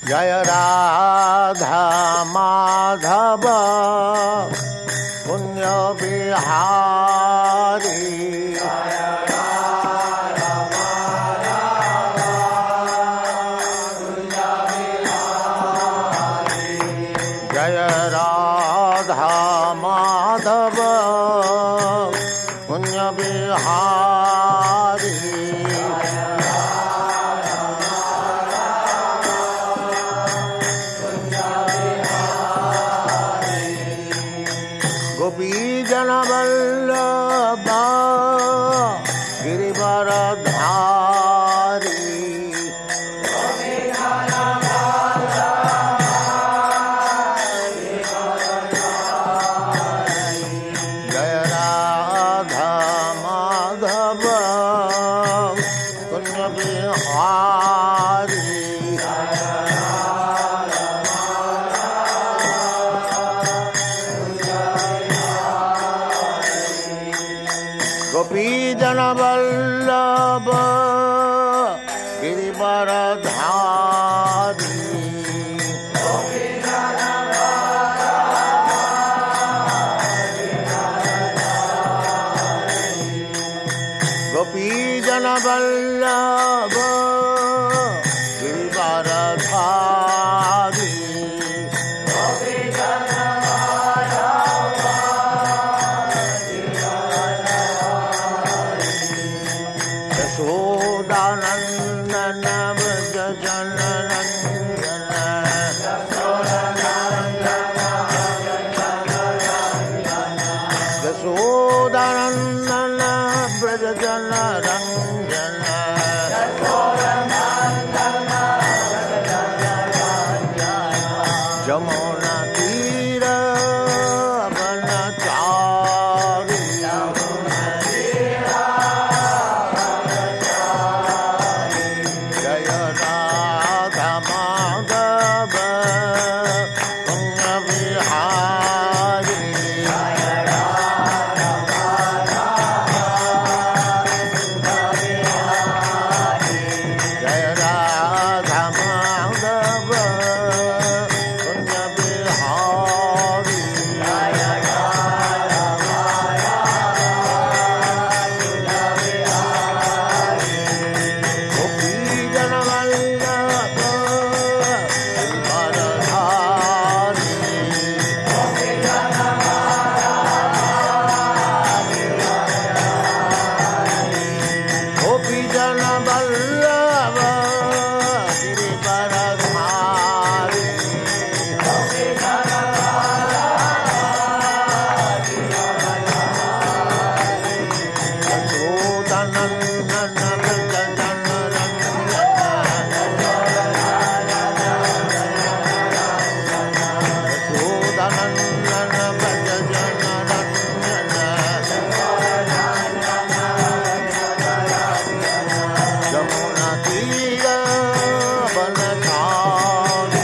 जय राधा माधव पुण्य बिहारी जय राधा माधव पुण्य बिहारी गोपी जन वल्लभ गिरिवरधारी जय राधा माधव पुण्य बिहारी गोपी जन वल्लभ गिरिवरधारी गोपी जन वल्लभ गिरिवरधारी यशोदानंदन व्रज जनरंजन यशोदानंदन व्रज जनरंजन जमुना तीर वनचारी जय राधा माधव पुण्य बिहारी जय राधा माधव पुण्य बिहारी गोपी जन वल्लभ गिरिवरधारी गोपी जन वल्लभ गिरिवरधारी यशोदानंदन व्रज जनरंजन यशोदानंदन व्रज जनरंजन जमुना तीर वनचारी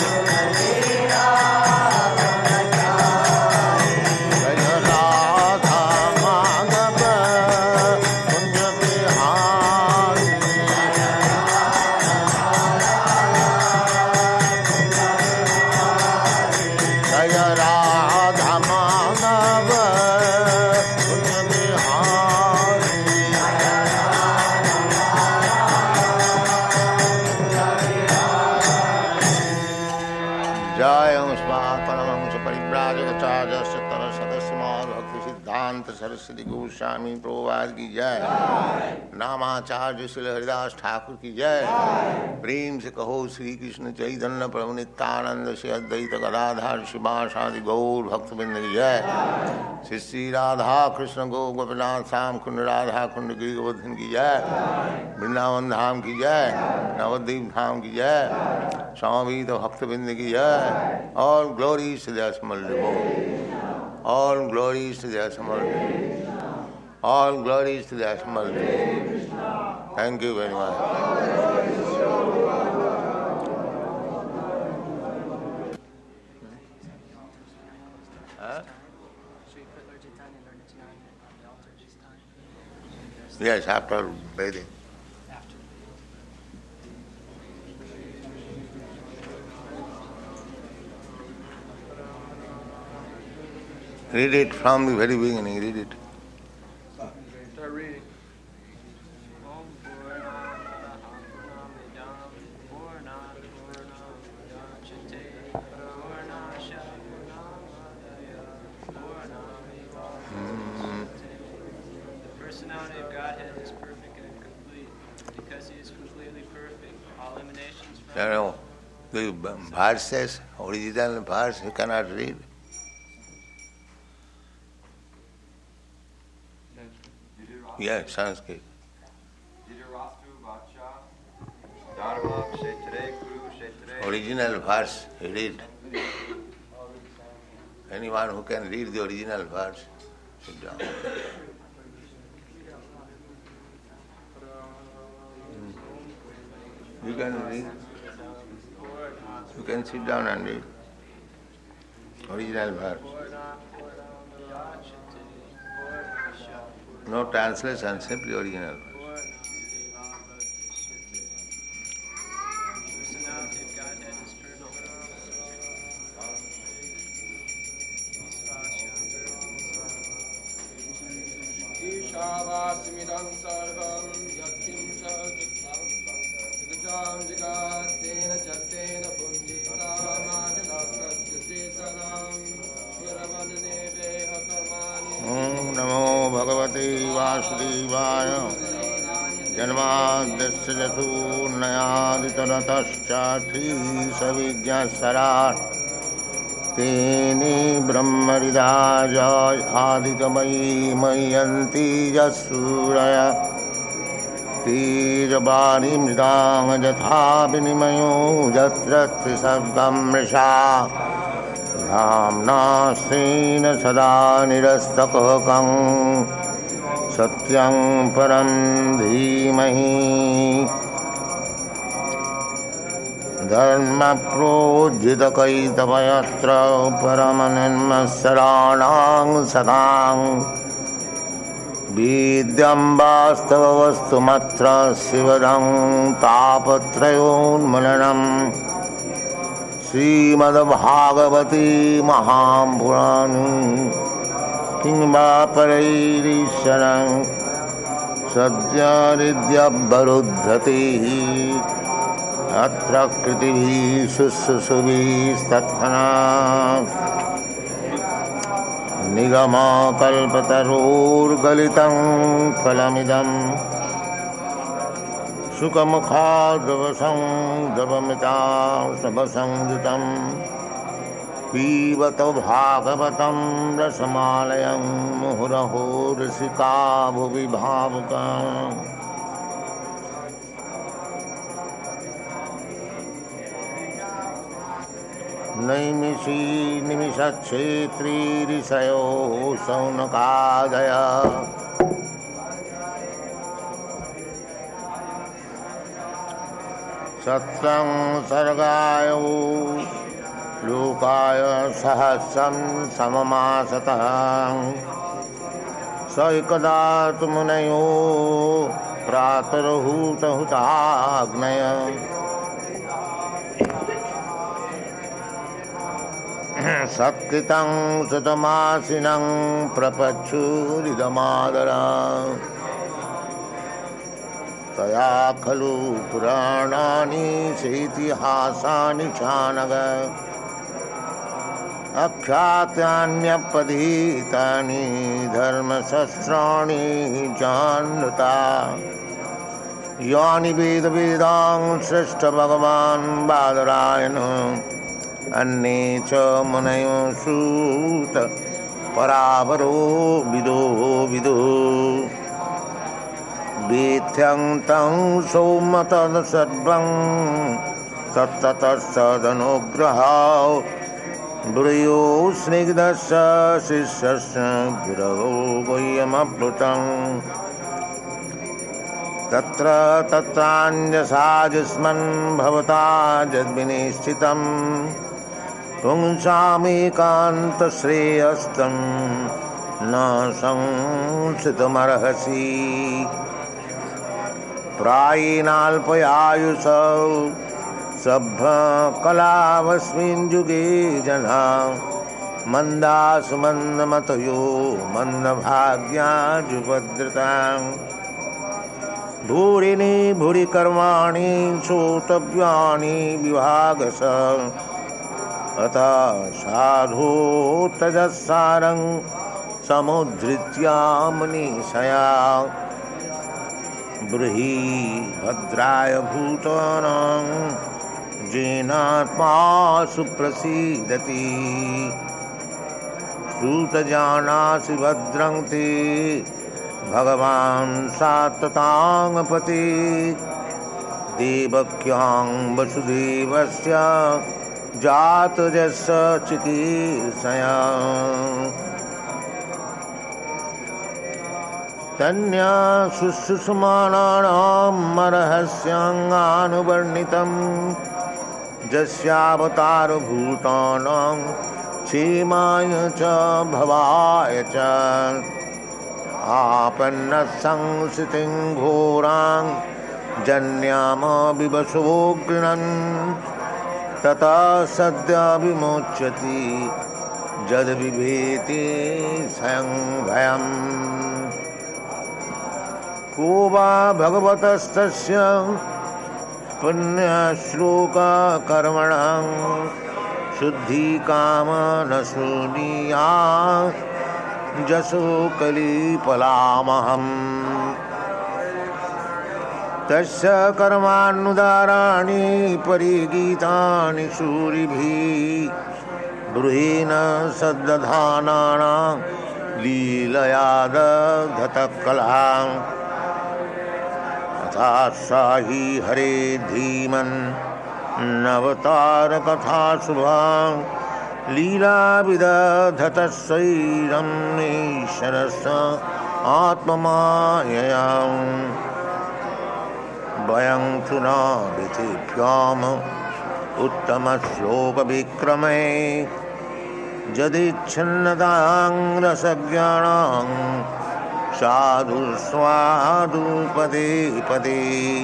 जय राधा माधव पुण्य बिहारी जय राधा माधव पुण्य बिहारी जय परमहंस परिव्राजकाचार्य सतर सदस्य भक्ति सिद्धांत सरस्वती गोस्वामी प्रभुपाद की जय नामाचार्य श्री हरिदास ठाकुर की जय प्रेम से कहो श्री कृष्ण चैतन्य प्रभु नित्यानंद श्री अद्वैत गदाधर शिवासादि गौर भक्तवृंद की जय श्री श्री राधा कृष्ण गो गोपीनाथ श्याम कुंड राधा कुंड गिरि गोवर्धन की जय वृंदावन धाम की जय नवद्वीप धाम की जय स्वामी तो भक्तवृंद की जय और glory to the Asmal Lord. All glories to the Asmal Lord. All glories to the Asmal Lord. Thank you very much. Yes, after bathing. Read it from the very beginning, read it. Start reading. The personality of Godhead is perfect and complete. Because He is completely perfect, all emanations from You know, the verses, original verse, you cannot read. Yeah, Sanskrit. Original verse, read. Anyone who can read the original verse, sit down. You can read. You can sit down and read. Original verse. No translation, simply original. वासुदेवाय जन्माद्यस्य यतोऽन्वयादितरतश्चार्थीसविज्ञस्वराट् तेने ब्रह्महृदाय आदिकमयी मय्यन्ति यस्सूरय तेजवाणी मृदां यथा विनिमयो यत्र त्रिशब्दं मृषा धाम्ना स्तेन सदा निरस्तकुहकं सत्यं परं धीमहि धर्मप्रोज्झितकैतवयत्र परमनिर्मत्सराणां सदां वेद्यं वास्तववस्तुमत्र शिवदं तापत्रयोन्मूलनम् श्रीमद्भागवते महापुराणे किं वा परैरीश्वरं सद्यहृद्यवरुध्यते अत्र कृतिभिः शुश्रूषुभिस्तत्क्षणात् निगमकल्पतरोर्गलितं फलमिदं सुखमुखाद्रवसं दवमितासवसंयुतं पीबत भागवतं रसमालयं मुहुरहो रसिका भुवि भावुका नैमिषी निमिषच्छेत्री ऋषयो शौनकादय सत्रं सर्गाय लोकाय सहस्रं सममासतः स एकदा तु मुनयो प्रातर्हुतहुताग्नय सत्कृतं सुतमासिनं प्रपच्छुरिदमादरा तया खलु पुराणानि चेतिहासानि चानग आख्यातान्यपधीतानि धर्मशस्त्राणि जानता यानि वेदवेदां श्रेष्ठ भगवान् बादरायण अन्ये च मुनयो सूत परावरो विदो विदो वेद्यं तं सौमतदसर्वं तत्ततस्तदनुग्रहां ब्रूयो स्निग्धस्य शिष्यस्य गुरवो गुह्यमप्लुतं तत्र तत्रान्यसाजुष्मन् भवता यद्विनिश्चितं पुंसामेकान्तश्रेयस्तं न संसितमर्हसि प्रायेणाल्पयायुषौ सभ्यकलावस्मिन् युगे जना मंदासु मंदमतयो मंदभाग्याजुपद्रतां भूरिणी भूरि कर्माणि श्रोतव्यानि विभागश अतः साधु तजस्सारं समुद्धृत्या मनीषया ब्रूहि भद्राय भूतानां येनात्मा सुप्रसीदति श्रुतजानासि भद्रं ते भगवान् सात्वताङ्पति देवक्यां वसुदेवस्य जातस्य चिकीर्षया तन्या शुश्रूषमाणानां रहस्यानुवर्णितं यस्यावतारभूतानां क्षेमाय च भवाय च आपन्नसंस्थितिं घोरां जन्याम विवशो गृह्णन् ततः सद्य विमोच्यति यद्विभेति स्वयं भयम् को वा भगवतस्तस्य पुण्यश्लोककर्मणां शुद्धिकाम न शून्यात् जसो कलिपलामहम् तस्य कर्मानुदाराणि परिगीतानि शूरिभिः ब्रूहि न सद्दधानानां लीलया दधतकलाम् अथा सा हि हरे धीमन् नवतार कथा शुभां लीला विदधतस्वैरं ईश्वरस्य आत्ममायया वयं तु न विधिभ्याम् उत्तमश्लोकविक्रमे यदिच्छन्नतां रसज्ञानां साधु स्वादु पदे पदे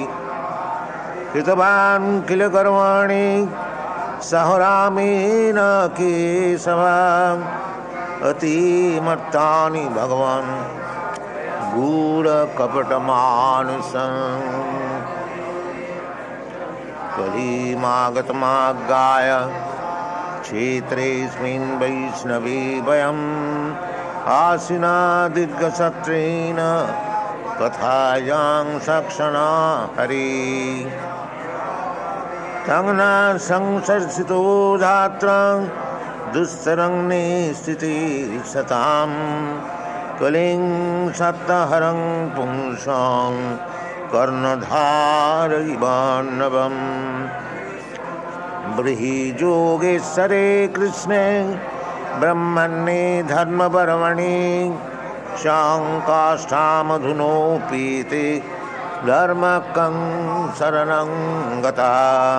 कृतवान् किल कर्माणि सह रामेण केशवा अतिमत्तानि भगवान् गूढकपटमानुषं कलिमागतमाज्ञाय क्षेत्रेऽस्मिन् वैष्णवे वयम् आसीना दीर्घसत्रेण कथायां सक्षणा हरि तं न संसर्षितो धात्रं दुस्तरं निस्थितिः सतां कलिं सप्तहरं पुंसां कर्णधारयिवान्नवम् ब्रूहि योगेश्वरे कृष्णे ब्रह्मण्ये धर्मपर्वणि शाङ्काष्ठामधुनोऽपीते धर्मकं शरणं गता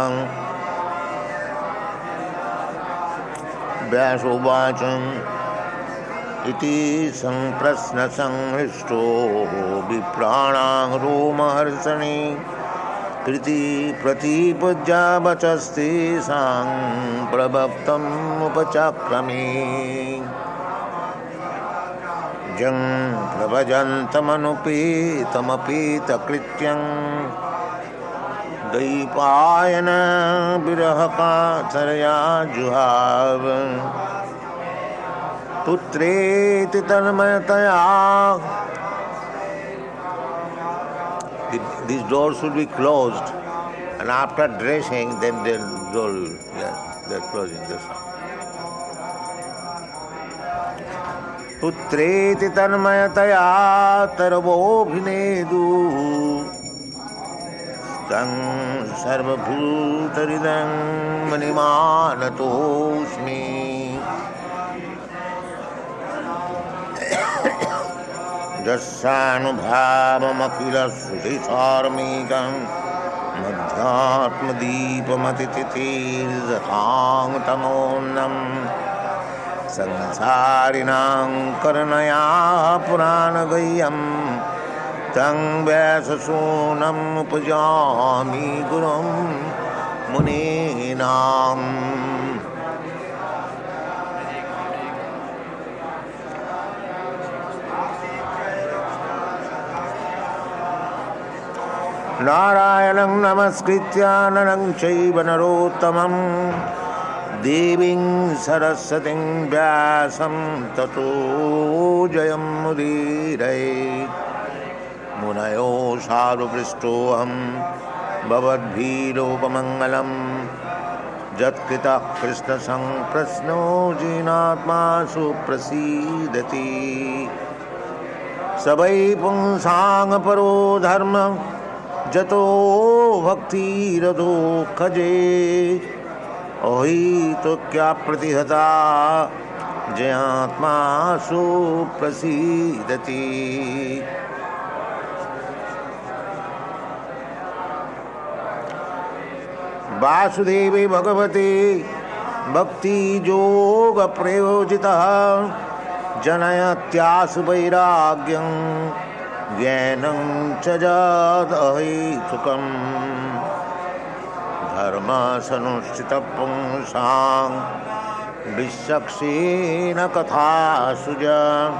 व्यासोवाच इति संप्रश्नसंहृष्टो विप्राणां रोमहर्षणि कृति प्रतिपद्या वचस्तेषां प्रवक्तमुपचक्रमे जं प्रभजन्तमनुपेतमपेतकृत्यं Dvaipayan विरहकातरया जुहाव पुत्रेति तन्मयतया. These doors should be closed, and after dressing, then they'll door. Yes, they're closing this one. Putreti tanmayataya tarvobhinedu tang sarvabhutaridam manimanatosmi. Jasanubhavamakilasutisarmikam madhyatmadipamatitirzathang tamonnam संसारिणां करुणया पुराणगह्यं तं व्याससूनम् उपजामि गुरुं मुनीनाम्. नारायणं नमस्कृत्य नरं चैव नरोत्तमं देवीं सरस्वतीं व्यासं ततो जयमुदीरयेत्। मुनयो साधुपृष्ठोऽहं भवद्भिरोपमङ्गलं यत्कृतः कृष्णसंप्रश्नो जीनात्मा सुप्रसीदति। स वै पुंसां परो धर्म जतो भक्तिरतो खजे ओहि तो क्या प्रतिहता जयात्मा सुप्रसीदति। वासुदेवे भगवते भक्ति योग प्रयोजितः जनयत्यासु वैराग्यं ज्ञानं च जादहेतुकम्। धर्मसनुष्ठितपुंसां विचक्षेण कथासु च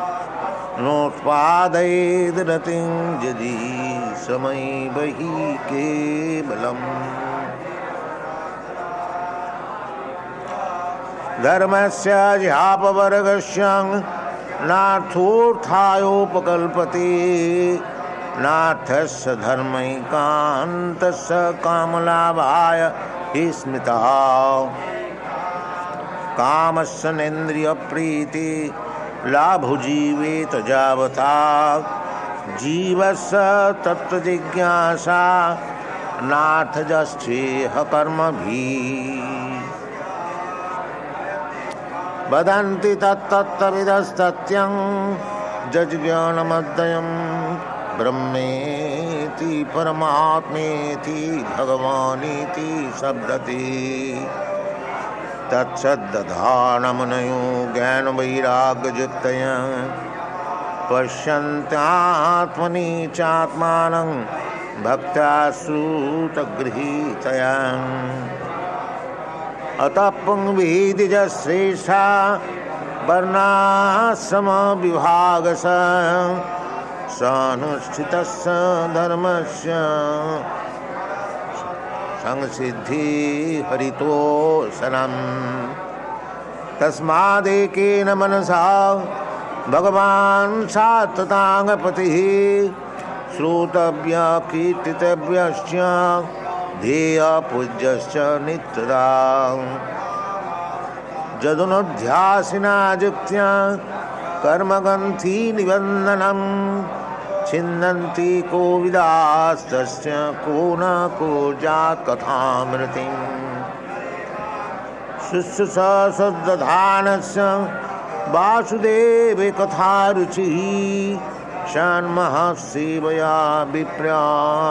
नोत्पादयेद् रतिं यदि समयैव हि केवलम्। धर्मस्य ज्ञापवर्गस्य नार्थोत्थायोपकल्पते नार्थस्य धर्मैकान्तस्य कामलाभाय हि स्मृतः। कामस्य नेन्द्रियप्रीति लाभुजीवेत यावता जीवस्य तत्त्वजिज्ञासा नार्थजश्चेह कर्मभिः। वदन्ति तत्तत्त्वविदस्तत्यं जज्ञानमद्वयं ब्रह्मेति परमात्मेति भगवानीति शब्दति। तत्सद्दधानमुनयो ज्ञानवैराग्ययुक्तया पश्यन्त्यात्मनि चात्मानं भक्त्या श्रुतगृहीतया। अतः पुंविधिजश्रेष्ठा वर्णाश्रमविभागश सानुष्ठितस्य धर्मस्य संसिद्धि हरितोषणम्। तस्मादेकेन मनसा भगवान् सात्वताङ्गपतिः श्रोतव्य कीर्तितव्यश्च ध्येय पूज्यश्च नित्यदा। जदनुध्यासिना युक्त्या कर्मग्रन्थि निबन्धनं छिन्दन्ति को विदास्तस्य को न को जात् कथामृतिं। शुश्रूषा सद्दधानस्य वासुदेवे कथारुचिः षण्महासेवया विप्रा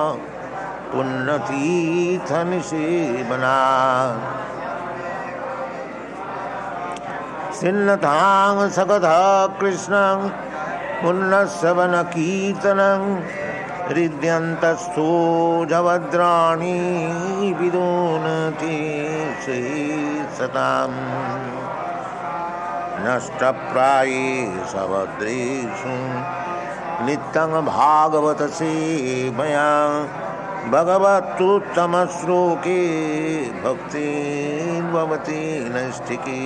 पुण्यतीर्थनिसेवना। सिन्नतां सकथा कृष्णं पुण्यश्रवणकीर्तनं हृद्यन्तस्थो जवद्राणि विदोनति सताम्। नष्टप्राये सभद्रेषु नित्यं भागवत सेवया भगवत्तुत्तमश्लोके भक्तिर्भवति नैष्ठिकी।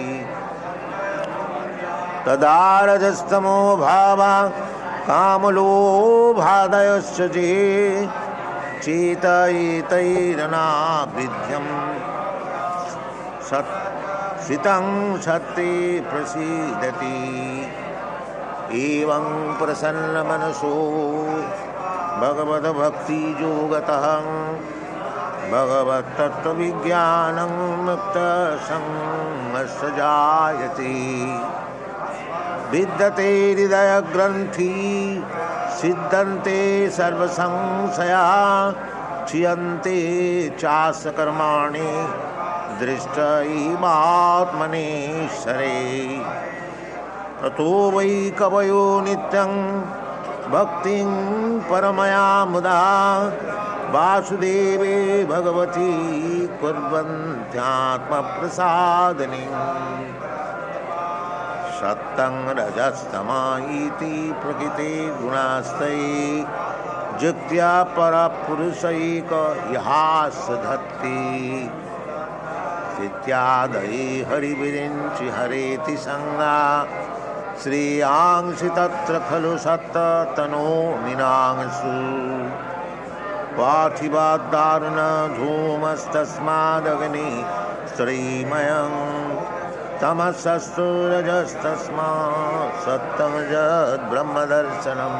तदारजस्तमो भावा कामलोभादयश्च ये चेतयेतैरनाभिध्यं सितं सत्ते प्रसीदति। एवं प्रसन्नमनसो भगवद्भक्तियोगतः भगवत्तत्त्वविज्ञानं मुक्तसंगस्य जायते। विद्यते हृदयग्रन्थि सिद्धन्ते सर्वसंशया क्षीयन्ते चास्य कर्माणि दृष्टैवात्मनेश्वरे। ततो वै कवयो नित्यं भक्तिं परमया मुदा वासुदेवे भगवती कुर्वन्त्यात्मप्रसादनीम्। सत्तं रजस्तमा इति प्रकृते गुणास्तये जित्या परपुरुषैक इहास धत्ति इत्यादि हरिविरिंचि हरेति संज्ञा श्रेयांसि तत्र खलु सत्तनो निनांसु पार्थिवादारुण धूमस्तस्मादग्नि श्रीमयं तमसस्तु रजस्तस्मात् सत्तं यद्ब्रह्मदर्शनम्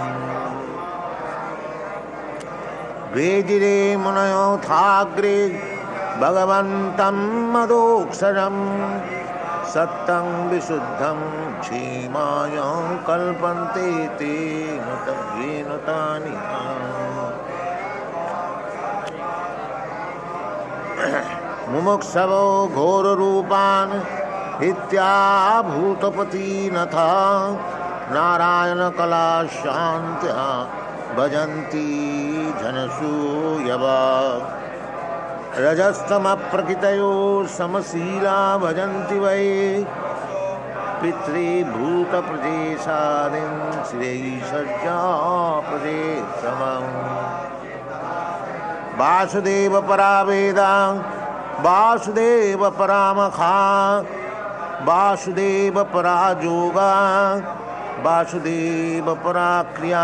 वेदिरे मुनयोथाग्रे भगवन्तं मदोक्षरं सत्तं विशुद्धं क्षीमायं कल्पन्ते ते नुतानि मुमुक्षवो घोररूपान् इत्याभूतपतिनथा नारायण कला शान्त्या भजन्ति जनसूयवा रजस्तमप्रकृतयो समशीला भजन्ति वै पितृभूतप्रदेशादिं श्रेयसज्जाप्रदेशमम् वासुदेव परावेदा वासुदेव परामखा वासुदेव पराजोगा वासुदेव पराक्रिया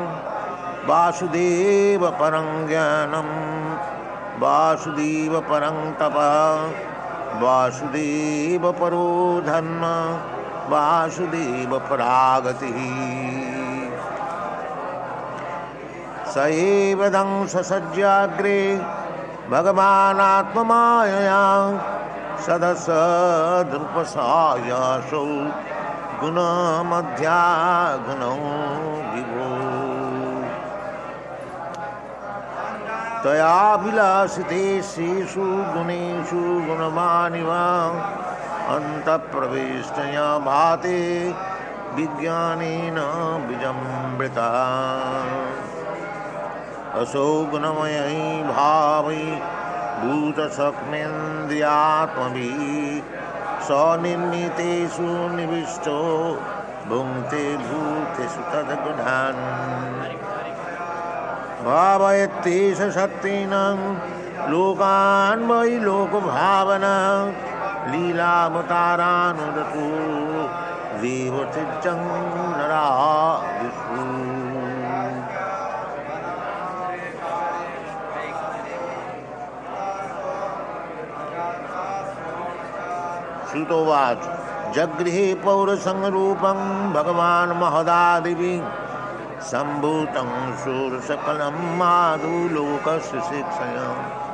वासुदेव परं ज्ञानं वासुदेव परं तपः वासुदेव परो धर्म वासुदेव परागतिः स एव दंससज्जाग्रे भगवानात्ममायया सदसदृपसायासौ गुणमध्या गुणौ विभो तयाभिलाषितेषु गुणेषु गुणवानिव अन्तःप्रविष्टया भाते विज्ञानेन विजृम्भिता असौ गुणमयी भावै भूतसक्ष्मेन्द्रियात्मभिः स्वनिर्मितेषु निविष्टो भुङ्क्ते भूतेषु तद्गुणान् भावयत्येष शक्तीनां लोकान् वै लोकभावना लीलावतारानुरतो देवचित्तं नरादिषु श्रुतोवाच जगृहे पौरसंरूपं भगवान् महदादिभिः सम्भूतं शूरसकलं माधुलोकस्य शिक्षया.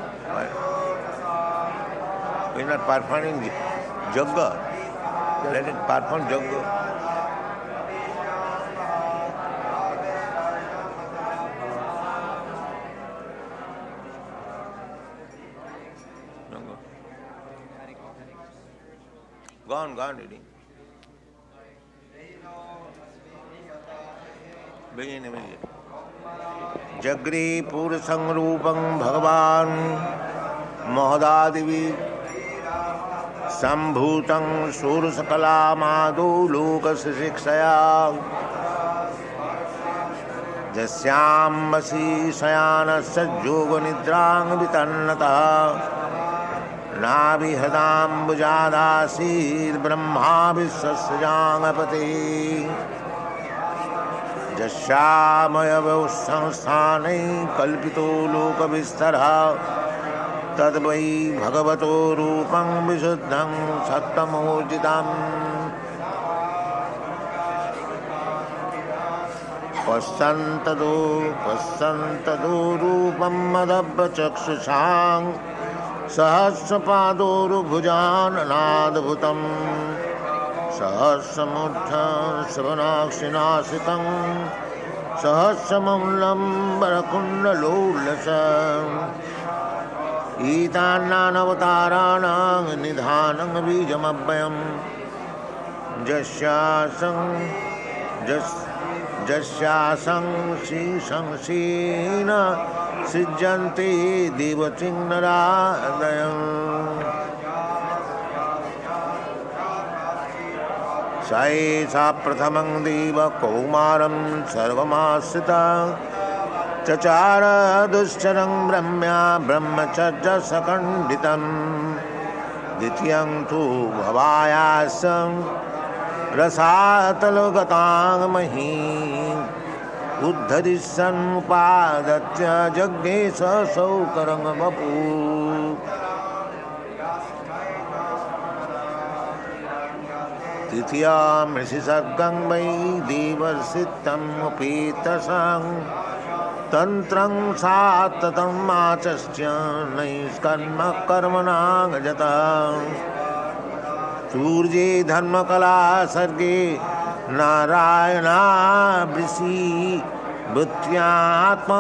We're not performing Jagga. Let it perform Jagga. Gone, reading. Begin immediately. Jagri Pura Sangrupam Bhagavan Mahadadivi Sambhutang Surasakala Madhu Lokasya Shikshaya Jasyambasi Sayana Sajyoga Nidrang Vitannata नाभिहदां भुजादासीर् Brahma विश्वस्याङ्गपति यस्यामयवौ संस्थानै कल्पितो लोकविस्तरः तद्वै भगवतो रूपं विशुद्धं सत्तमोर्जितम् पश्यन्तदो रूपं मदभ्यचक्षुषां सहस्रपादोरुभुजाननादभुतं सहस्रमुत्थश्रवणाक्षिनासितं सहस्रमम्लम्बरकुण्डलोलसम् ईतान्नानवताराणां निधानं बीजमव्ययं जस्यासं श्रीशंसीन सिज्जन्ते देवचिन्नरादयम् स एषा प्रथमं देव कौमारं सर्वमाश्रिता चचार दुश्चरं ब्रह्म्या ब्रह्मचर्य सकण्डितं द्वितीयं तु भवायासं रसातलगतां महीं उद्धरिष्यन्मुपादत्य जज्ञे सौकरं वपु तृतीयं ऋषिसर्गं वै देवर्षितमुपेतसं तंत्रं साततं आचस्य नैष्कर्म कर्मणागजता सूर्ये धर्मकला सर्गे नारायणा वृषि भूत्यात्मा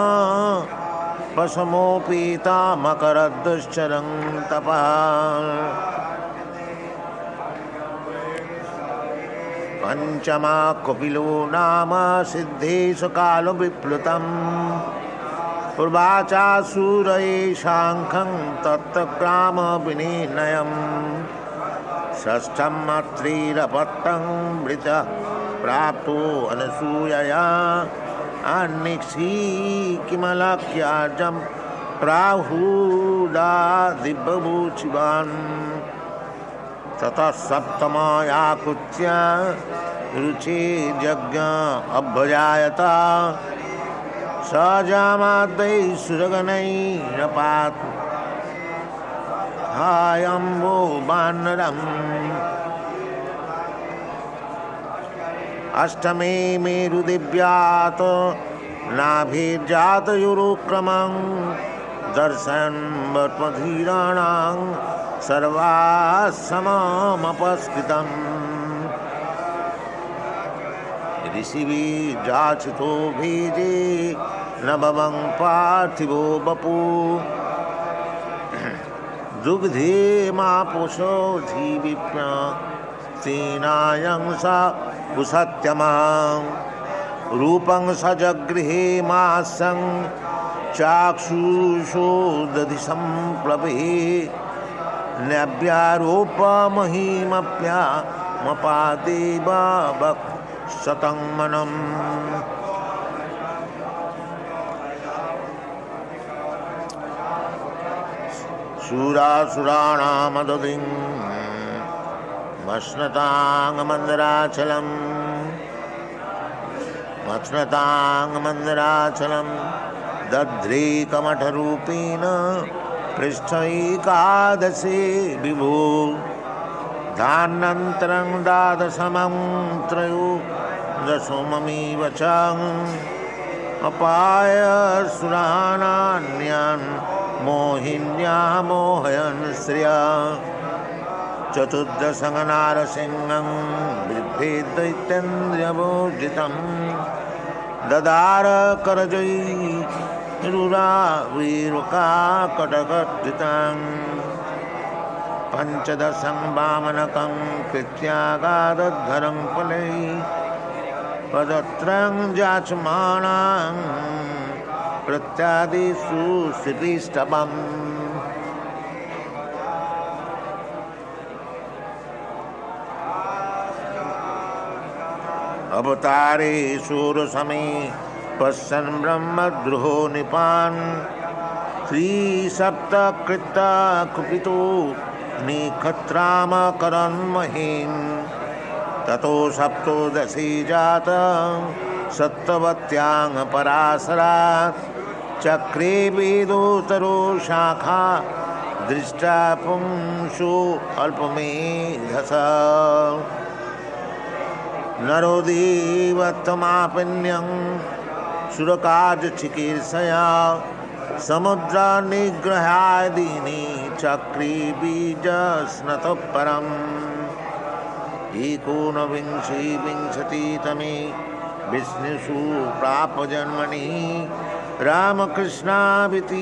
पशमोपेता मकरदुश्चरं तपः पंचमा कपिलो नाम सिद्धेशु कालो विप्लुतम् पूर्वाचा सूरये शांखं तत्ग्राम विनिर्णयम् षष्ठं अत्रिरपट्टं मृत प्राप्तो अनसूयया अन्निक्षी किमलक्याजं प्राहुदा दिव्यभूषिवान् ततः सप्तमयाकुत्य रुचि यज्ञ अभ्यजायता स जामाद्वै सुरगणैरपात् हायम्बो वानरम् अष्टमे मेरुदिव्यात् नाभिर्जातयुरुक्रमं दर्शन् वर्त्मधीराणां सर्वासममपस्कृतम् ऋषिभिः जाचितो भेजे नभवं पार्थिवो बपू दुग्धे मापुषो धीविप्य सेनायं स कुसत्यमां रूपं सजगृहे मासं चाक्षुषो दधि संप्लवे नव्यारोपमहिमप्यामपादेव शतं मनम् शूरासुराणामदधिं मत्स्नताङ्गमन्दराचलं दध्रे कमठरूपेण पृष्ठैकादशे विभो धान्यन्तरं द्वादशमं त्रयोदशममिव च अपाय सुरानान्यान् मोहिन्या मोहयन् श्रिया चतुर्दशं नारसिंहं बिभ्रेद्दैत्येन्द्रियभोजितं ददार करजयीरुरावीरुकाकटकर्तितं पंचदशं वामनकं कृत्यागादद्धरं फलैः पदत्रं जाचमानां प्रत्यादिषु श्रीष्टभम् अवतारे शूरसमे पश्यन् ब्रह्मद्रोहो निपान् श्रीसप्तकृत्ता कुपितो निखत्रामकरन्महीम् ततो सप्तोदशी जात सप्तवत्यां पराशरात् चक्रे वेदोत्तरो शाखा दृष्टा पुंसो अल्पमेधस नरो देवतमापन्यं सुरकार्यचिकीर्षया समुद्रनिग्रहादीनि चक्रे बीजस्नतः परम् एकोनविंशतितमे विष्णुषु प्रापजन्मनि रामकृष्णाविति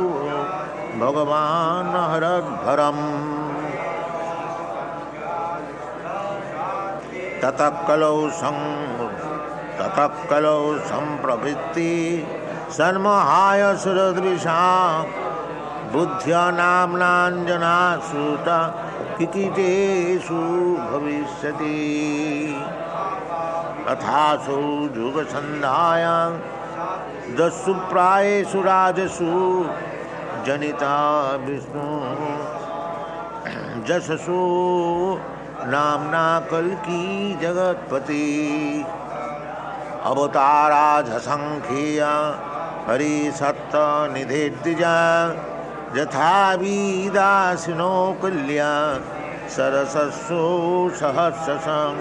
भगवान् हरद्भरम् ततः कलौ सम्प्रवृत्ति सन्महाय सुरद्विषा बुद्ध्या नाम्नाञ्जनाश्रुता किकीटेषु भविष्यति तथासौ जुगसन्धायां दस्सु प्रायेषु राजसु जनिता विष्णु जससु नामना कल्की जगत्पति अवताराझसंख्येय हरि सत्त निधेद्विजा यथा वीदासिनो कल्या सरसस्सु सहस्रशं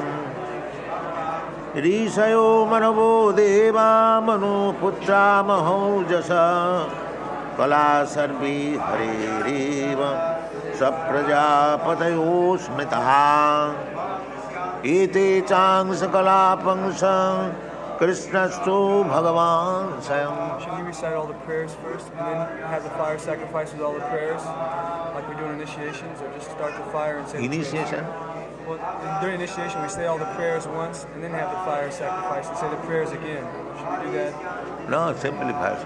ऋषयो मनवो देवा मनुपुत्रा महौजस कला सर्वे हरेरेव सप्रजापतयो स्मृतः एते चांसकलापंस कृष्णस्तु भगवान स्वयं. Should we recite all the prayers first and then have the fire sacrifice with all the prayers, like we do in initiations, or just start the fire and say Initiation? Well, during initiation we say all the prayers once and then have the fire sacrifice and say the prayers again. Should we do that? No, simply fast.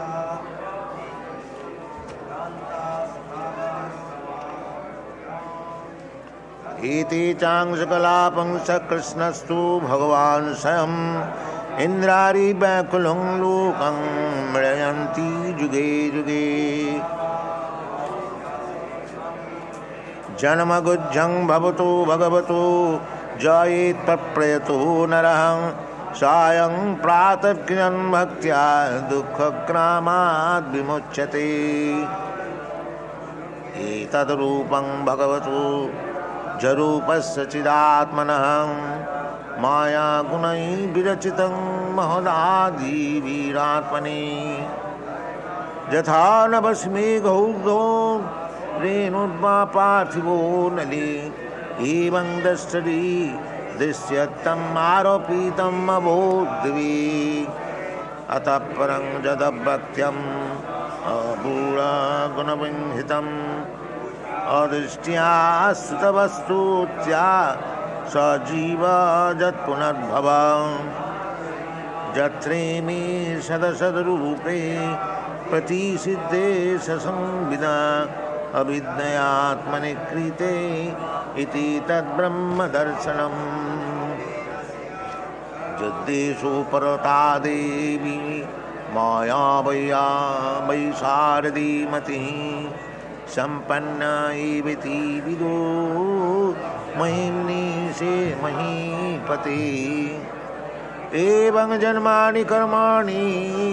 एते चांसकलापंस कृष्णस्तु भगवान स्वयं इंद्रारी व्याकुलं लोकं मृयन्ति जुगे जुगे जन्मगुज्जं भवतो भगवतो जयेत् तत्प्रयतो नरः सायं प्रातः भक्त्या दुःखग्रामाद् विमुच्यते एतद्रूपं भगवतो जरूपस्य चिदात्मनः माया गुणैः विरचितं महदादि वीरात्मने यथा नभस्मेघौ रेणुर्वा पार्थिवो नले एवं दृष्टि दृश्यतम् आरोपितम् अबोध्वी अतः परं जदभक्त्यम् अबूढगुणविंहितम् अदृष्ट्या श्रुतवस्तुत्या सजीव जत्पुनर्भव जत्रेमि सदसद्रूपे प्रतिसिद्धे ससंविदा अविद्ययात्मनि कृते इति तद्ब्रह्मदर्शनम् यद्देशो परता देवी माया वैशारदी मतिः संपन्ना एवेति विदो महिम्नि से महीपते एवं जन्मानि कर्माणि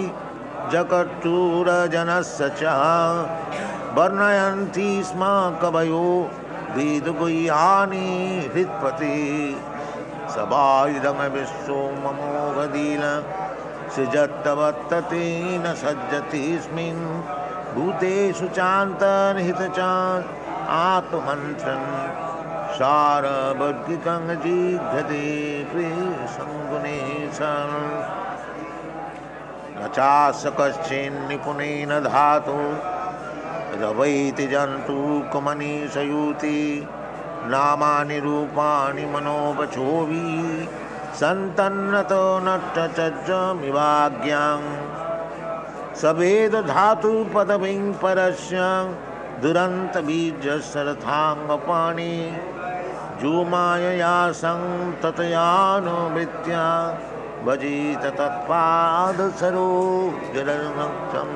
जगत्तुरजनस्य च वर्णयन्ति स्म कवयो वेदगुह्यानि हृत्पते सबायुधं विश्वो ममोघदील सृजत्तवत्ततेन सज्जतेऽस्मिन् भूतेषु चान्तर्हितचान् आत्ममन्त्रं सारभद्गिकं जिघ्रते प्रियसङ्गुणेशं न चास्य कश्चिन्निपुणेन धातु रवैति जन्तुकमनीषयूति नामानि रूपाणि मनोवचोभि सन्तन्नतो नट्टचज्जमिवाज्ञां सवेद धातु पदविं परस्य दुरंत बीजसरथांगपाणि जुमायया संततयानुवृत्त्या भजित तत्पादसरो जलनक्तम्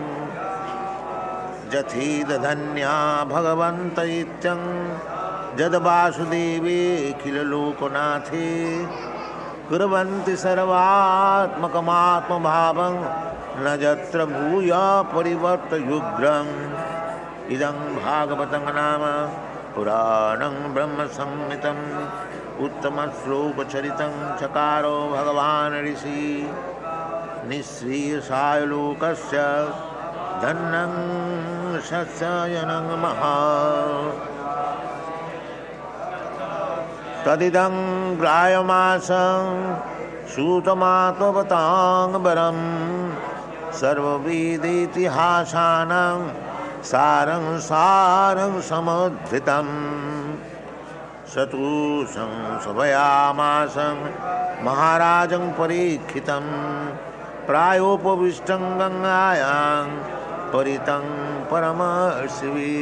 जथेदधन्या भगवन्त इत्यं जद्वासुदेवे किल लोकनाथे कुर्वन्ति सर्वात्मकमात्मभावं न जत्र भूया परिवर्तयुग्रम् इदं भागवतं नाम पुराणं ब्रह्मसंहितं उत्तमश्लोकचरितं चकारो भगवान् ऋषि निःश्रीयसायलोकस्य धन्नं शस्ययनं महा तदिदं ग्राह्यमासं सूतमात्मवतांगबरं सर्ववेदेतिहासानां सारं सारं समुद्धृतं सतुषं सभयामासं महाराजं परीक्षितं प्रायोपविष्टं गंगायां परितं परमशिवे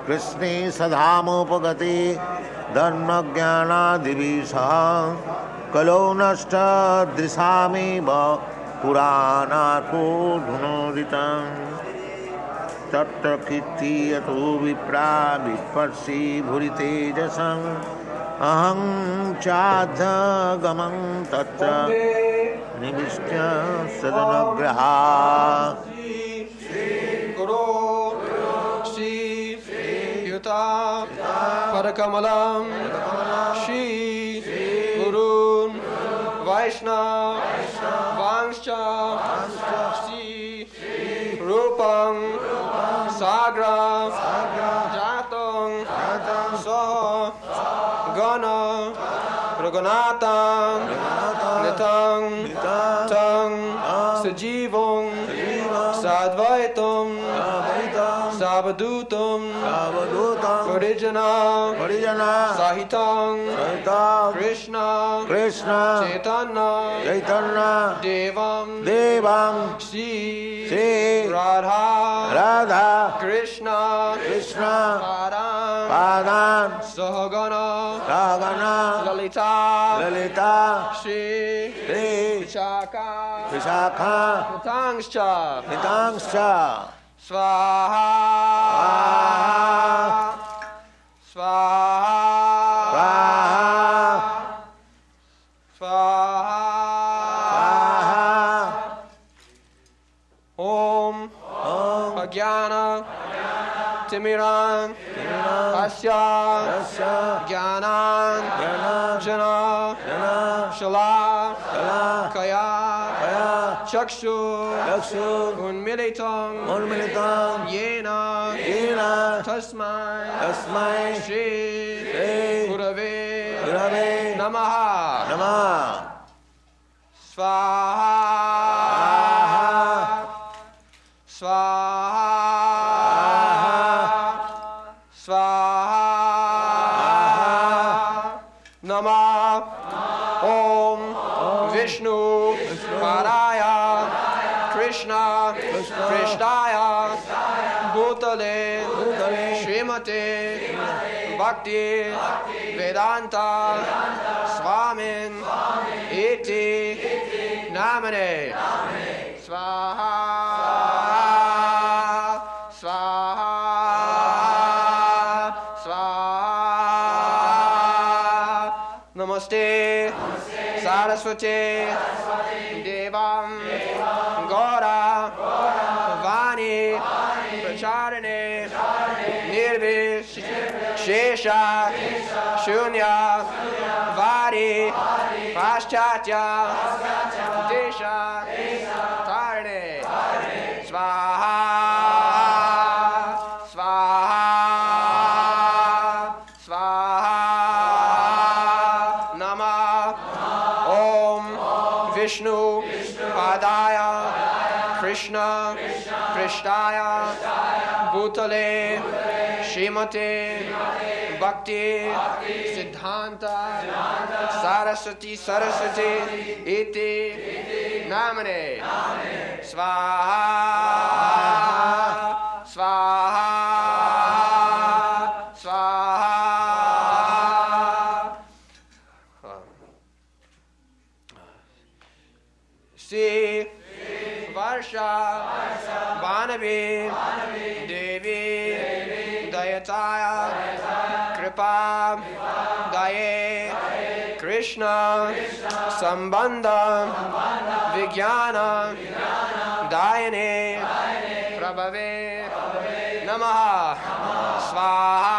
कृष्णे सधामोपगते धर्मज्ञानादिभिः सह कलो नष्ट दृशामेव पुराणार्थो धुनोदितं तत्र कीर्त्यतो विप्रा विपर्षि भूरितेजसं अहं चाधगमं तत्र निविष्ट सदनुग्रहा गुरु श्री युता परकमलं श्री गुरुन् वैष्णव वांश्च श्री रूपं साग्रं जातं सह गण रघुनाथं नितं तं सजीवं साद्वैतं सावधूतं परिजना सहितं कृष्ण चैतन्य देवं श्री राधा कृष्ण पादान सहगण ललिता श्री विशाखा हितांश्च स्वाहा ओम अज्ञान तिमिरान अस्या ज्ञानान जना शला कया चक्षु उन्मिलितं येन तस्मै श्री गुरवे नमः स्वाहा नमः ओम विष्णु पादाय कृष्णाय भूतले श्रीमते भक्ति वेदांता स्वामिन् इति नामने स्वाहा नमस्ते सरस्वती देवां गौरा वाणी प्रचारिणे निर्विशेष शून्य वारी पाश्चात्य देश तारिणे स्वाहा विष्णु पादाय कृष्णाय भूतले श्रीमते भक्ति सिद्धांत सरस्वती इति नामने स्वाहा वर्षा भानवी देवी दयताय कृपा दये कृष्ण संबंध विज्ञान दायने प्रभवे नमः स्वाहा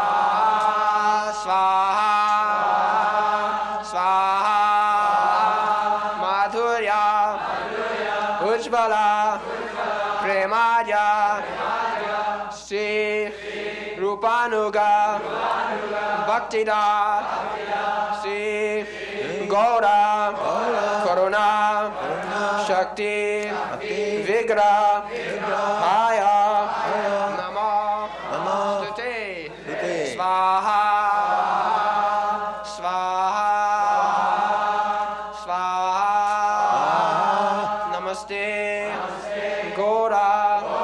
उज्ज्वला प्रेमाया श्री रूपानुगा भक्तिदा श्री गौरा करुणा शक्ति विग्रह आया नमस्ते स्वाहा गौरा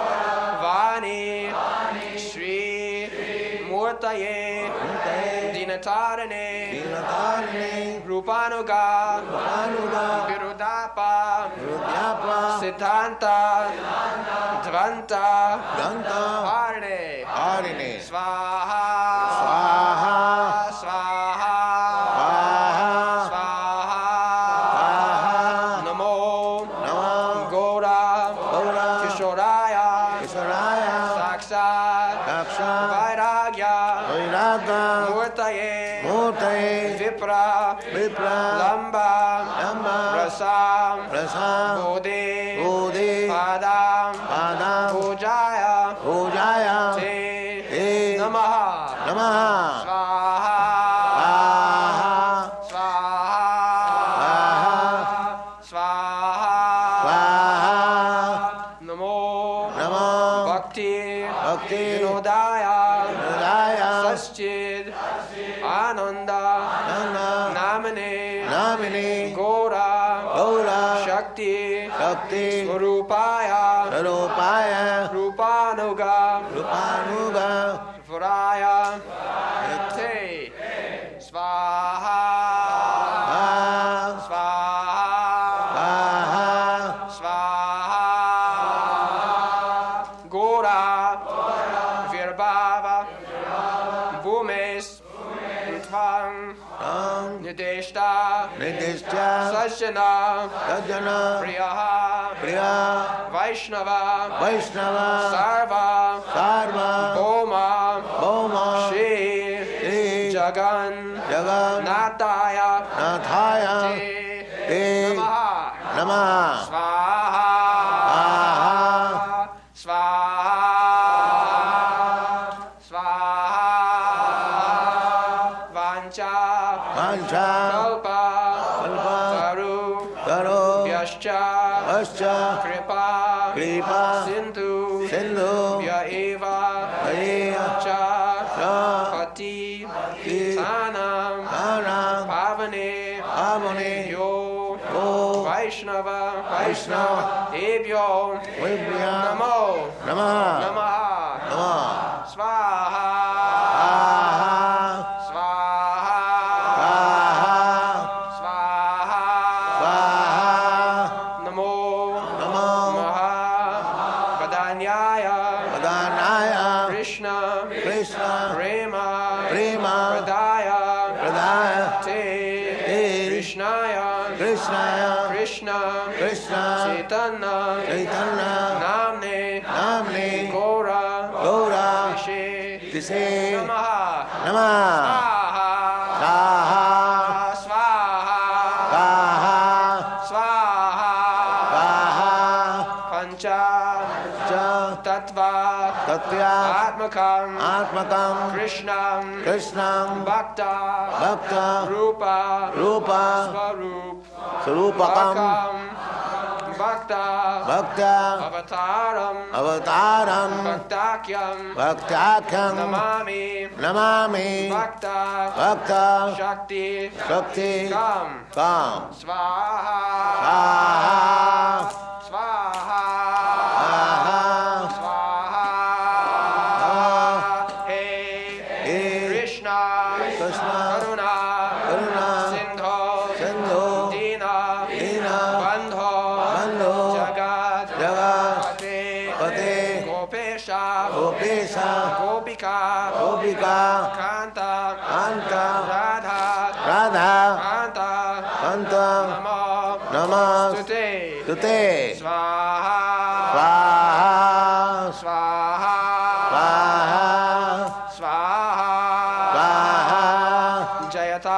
वाणी श्री मूर्तये दीन Dinatarane Rupanuga Virudapa Siddhanta Dvanta Harine Swaha Namo Gora Kishoraya Saksat Vairagya Murtaye Vipra Lamba Rasam Bodhi Padam Pujaya Te Namaha Swaha Namo Bhakti Vinodaya Saschid Ananda Namine Gora Shakti Swarupaya Rupanuga Varaya Te Swaha Gora Virbhava Bhumes Tvang Nideshta Sajjana Priya Vaishnava Sarva Bhoma Shri Jagan Nataya Te Namaha Swaha Vancha Kalpa Taru Vyascha Kripa Sindhu Vyaeva Cha Pati Tanam Pavane Yo Vaishnava Devyo Namo Namaha Swaha Namo Mahavadanyaya Krishna Prema Pradaya Te Krishnaya Krishna Chaitanya Namne Gora Vishe Namaha Pancha Tattva Atmakam Krishnam Bhakta Rupa Swarupakam Bhakta Avataram Bhaktakyam Namami Bhakta Shakti Kam Swaha Hey Krishna Karuna Sindho Dina Bandho Jagat Pate Gopesha Gopika Kanta Radha Kanta Namastute Swaha Jayata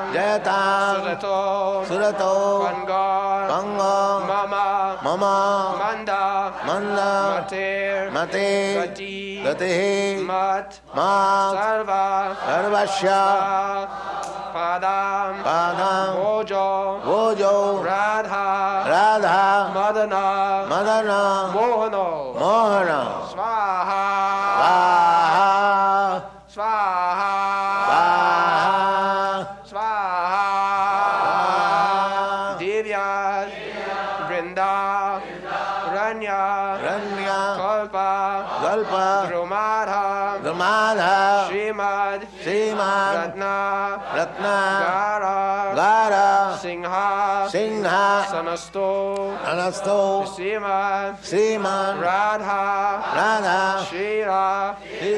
Surato Pango Mama Manda Mater Gati Mat Sarvasya Padam Bojo Radha Madana Mohana Swaha Divya Vrinda Ranya Kalpa Drumadha Srimad Ratna Gara Singha Sanasto Sriman Radha Shira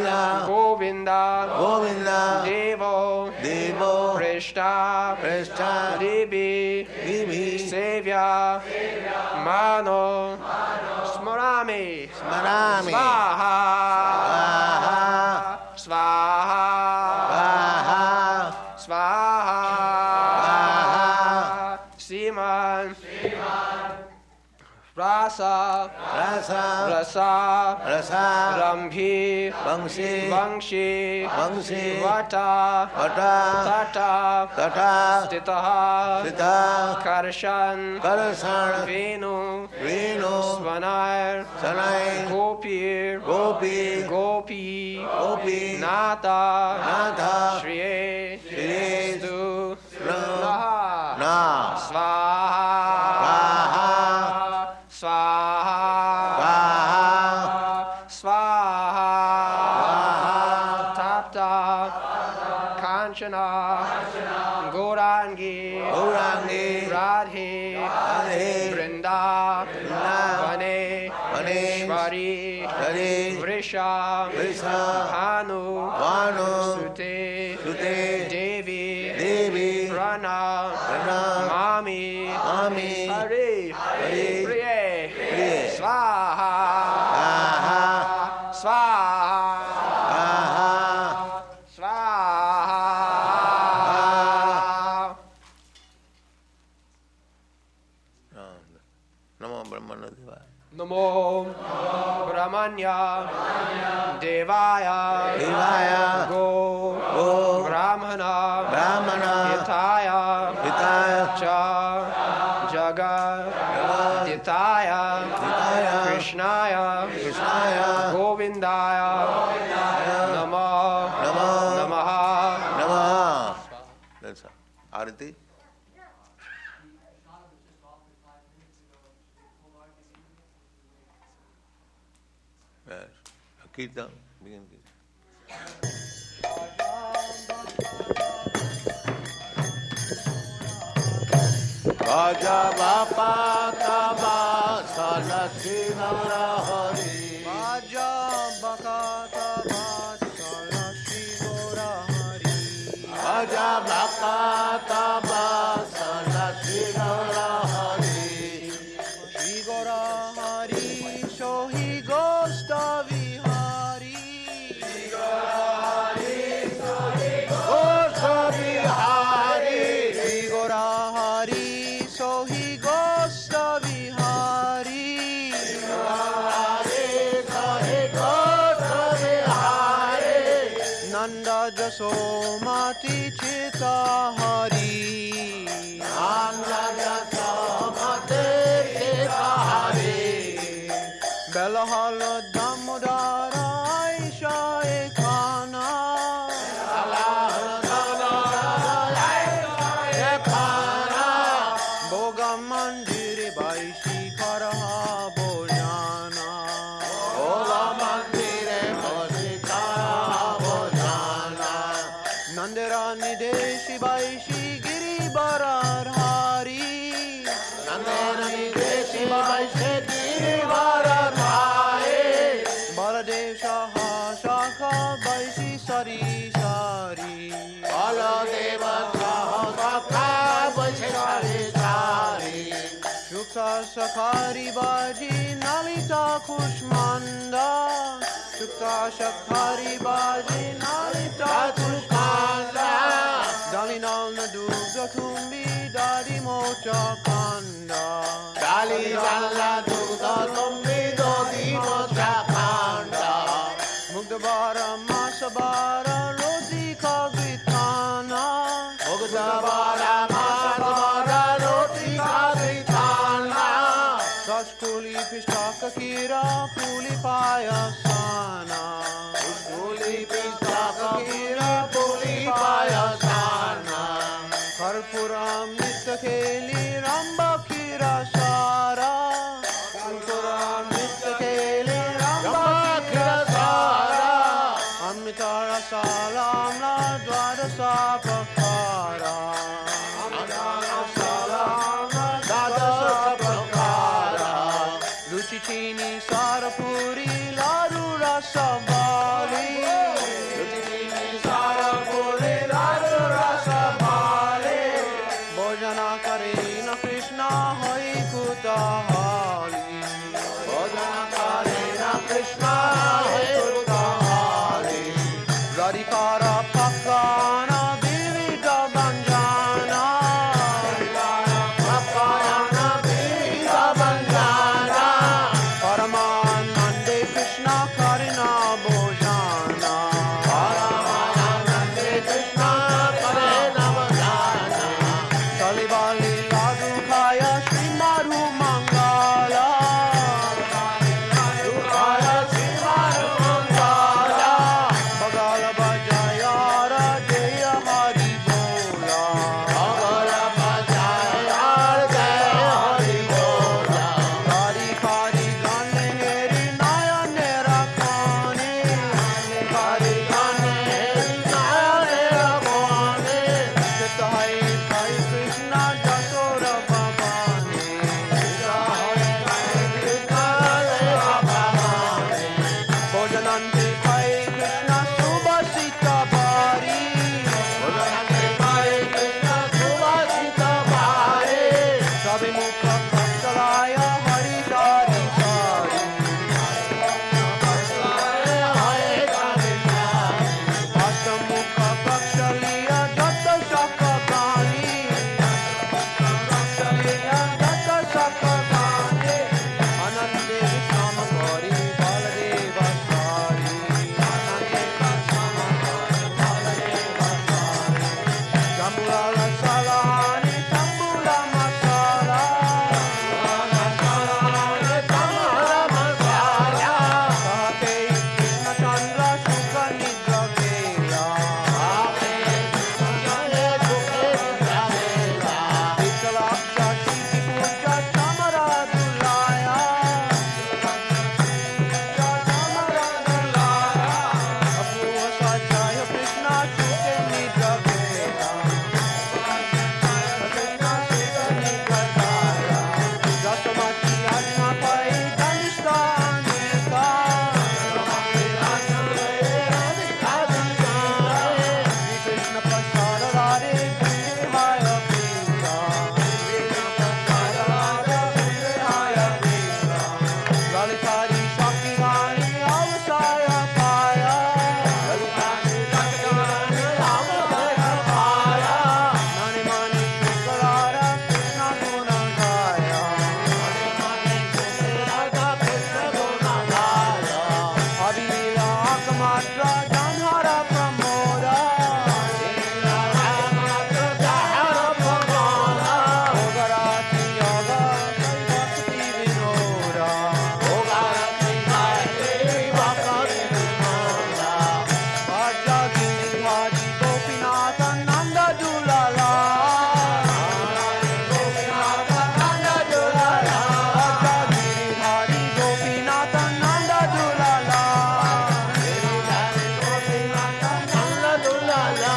Govinda Devo Prishta Devi Sevya Mano Smarami Svaha Siman Rasa Rambhi Vangshi Vata Tata Stitaha Karshan Venu Svanayar Gopi Nata Shriye Stu Swaha Tapta Kanchana Gaurangi Radhe Vrinda Vane Shvari Vrisha Bhanu Sute Devi Prana Mami Hari Priye Swaha Namo Brahmanya Devaya Go Brahmana Hitaya Cha Jagat Ditaya Krishnaya Govindaya Namaha. That's all. Arati. Yes. Kirtan. Begin. Bhaja Bapa Taba Salasi Hari. Bhaja Bapa Taba Salasi Hari. Bhaja Bapa Taba Salasi Hari. Shri Gora Hari Sohi Gosta Vihari. Shri Gora Hari Sohi Gosta Vihari. Shri Gora Hari Sohi Gosta Vihari. Shri Gora Hari Sohi Gosta Vihari. Nanda Jasomati Chita Hari. Nanda Jasomati Chita Hari. Belahal Damodara Aisha Ekhana. Boga Mandiri Baishi Karaha Bojana. Nandarani Deshi Baishi Giri Barar Hari. Baladev Shaha Shakha Baishi Sari Sari. Shukta Shakhari Baji Nalita Kushmanda. Shukta Shakhari Baji Nalita Kushmanda. Dalinal Nadugda Tumbi Dadi Mocha Kanda. Dali Dalla Dugda Tumbi Dodi Mocha Kanda. Mugdabara Masabara Roti Kagritana. Mugdabara Masabara Roti Kagritana. Sashkuli Pishtaka Kira Puli Payasana. Puli Pishtaka Kira Puli Payasana. Karpuram Nitya Keli Ramba Kira Sara. Karpuram chini sarapuri ladu rasabali Duti chini sarapuri ladu rasabali Bhojana kare na Krishna hoi kutahali Bhojana kare na Krishna hoi kutahali Radhikara pakana vivida banjana Pakana vivida banjana Paramanande Krishna karina bhojana Paramanande Krishna karina bhojana Talibali ladu khaya Shri Maru Mangala Ladu khaya Shri Maru Mangala Bagala bajaya Jaya Hari Bola Bagala bajaya Jaya Hari Bola Kari kari gane heri nayane rakhane Kari gane heri nayane rakhane Chita hai Sai Krishna Jasora Bhavane Chita hai Krishna Jasora Bhavane Bhojanante Hai Krishna Subhasita Bari Bhojanante Hai Krishna Subhasita Bari Sabi Mukha Paksalaya Hari Shari Shari Hari Shari Shari Ashtam Mukha Pakshaliya Jata Shaka Gani Pakshaliya Jata Shaka Gani Anande Vishama Kari Baladeva Sari Anande Vishama Kari Baladeva Sari Jambula Salahani Tambula Masala Salahani Tambula Masala Kahate Krishna Chandra Shukha Nidra Kela Kahate Krishna Chandra Shukha Nidra Kela Vittalaksha Shiki Puja Chamara Dulaya Chamara Dulaya Apurva Sajaya Krishna Shukha Nidra Kela Krishna Shukha Nidra Kela Jastamati Ajna Pai Dandistan Neta Jastamati Ajna Pai Dandistan Shri Krishna Prasada Radhe Vindhaya Krishna Krishna Prasada Radhe Vindhaya Krishna Lalitari Shakti Rani Avasaya Paya Lalitari Shakti Rani Avasaya Paya Nani Mani Shukarara Krishna Guna Gaya Nani Mani Shukarara Krishna Guna Gaya Abhilila Akamatra Janhara Pramoda Abhilila Akamatra Janhara Pramoda Ogarati Yoga Sai Bhakti Vinoda Ogarati Sai Bhakti Vinoda Bhaja Giri Gopinath Nanda Dulala Gopinath Nanda Dulala Bhaja Giri Hari Gopinath Nanda Dulala Giri Hari Gopinath Nanda Dulala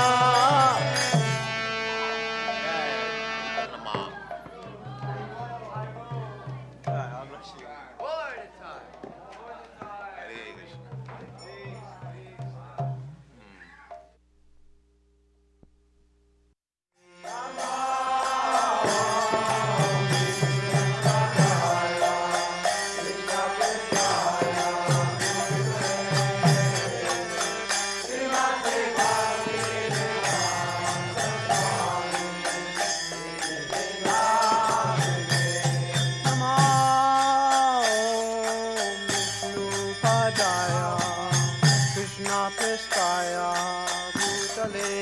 Krishna Prestaya Bhutale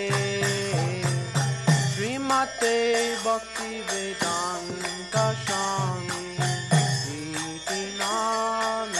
Srimate Bhakti Vedanta Swami Iti Nam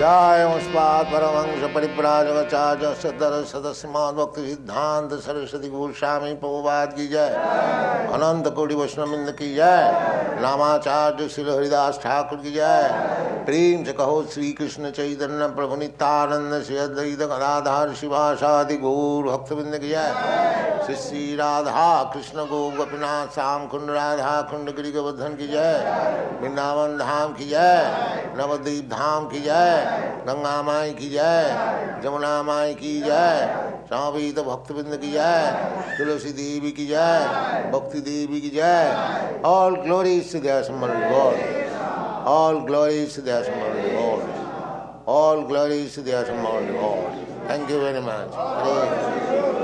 जयमुष्पाद Paramhans परिव्राजकाचार्य सदर सदस्य भक्ति सिद्धांत सरस्वती गोस्वामी प्रभुपाद की जय। अनंत कोटि वैष्णववृंद की जय। नामाचार्य श्री हरिदास ठाकुर की जय। प्रेम से कहो श्री कृष्ण चैतन्य प्रभु नित्यानंद श्री अद्वैत गदाधर शिवासादि गौर भक्तवृंद की जय। श्री श्री राधा कृष्ण गो गोपीनाथ श्याम कुंड राधा कुंड गिरि गोवर्धन की जय। वृंदावन धाम की जय। नवद्वीप धाम की जय। गंगा माई की जय। जमुना माई की जय। समवेत भक्तवृंद की जय। तुलसी देवी की जय। भक्ति देवी की जय। All glories to the assembled God. All glories to the assembled Lord. All glories to the assembled Lord. Thank you very much. Hare